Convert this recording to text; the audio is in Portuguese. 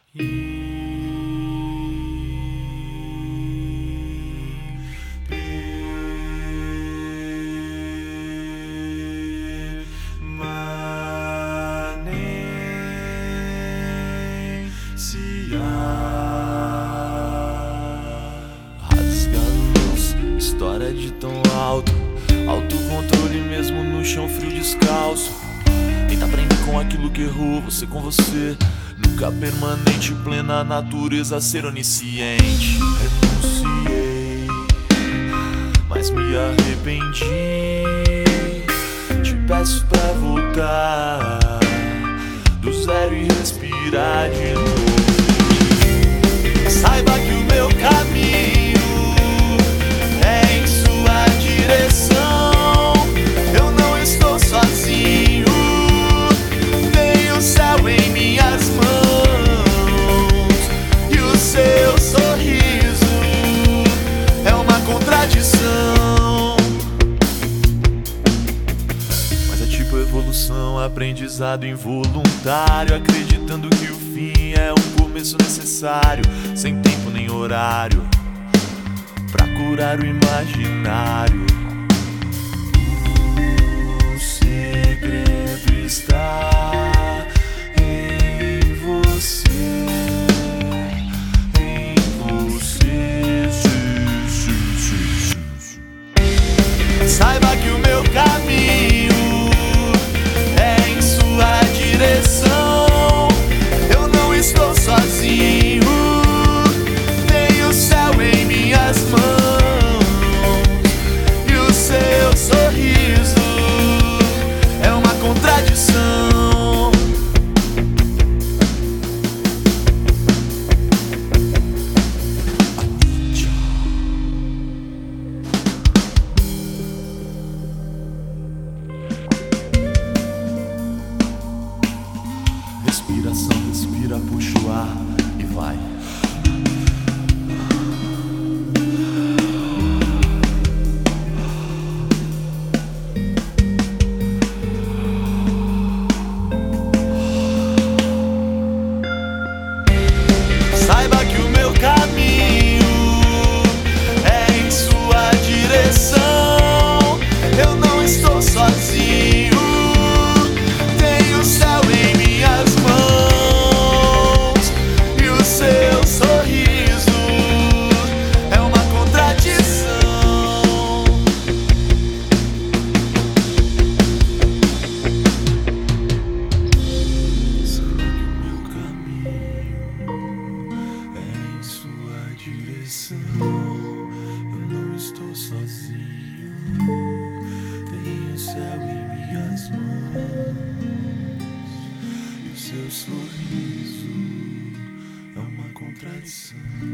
Rasga-luz, história de tão alto, autocontrole mesmo no chão frio descalço. Tenta aprender com aquilo que errou, você com você. Nunca permanente, plena natureza, ser onisciente. Renunciei, mas me arrependi. Te peço pra voltar do zero e respirar de novo. Saiba que o meu caminho é em sua direção. Eu não estou sozinho, tenho o céu em minhas mãos. E o seu sorriso é uma contradição. Mas é tipo evolução, aprendizado involuntário, acreditando que o fim é um começo necessário, sem tempo nem horário, pra curar o imaginário. O segredo está em você, em você. Saiba que o meu caminho é em sua direção. Eu não estou sozinho, tenho o céu em minhas mãos. E o seu sorriso é uma contradição. Respiração, respira, puxa o ar e vai. Saiba que o meu caminho é em sua direção. Eu não estou sozinho, tenho o céu em minhas mãos. E o seu sorriso é uma contradição. Saiba que o meu caminho é em sua direção. Eu não estou sozinho, tenho o céu em minhas mãos. E o seu sorriso é uma contradição.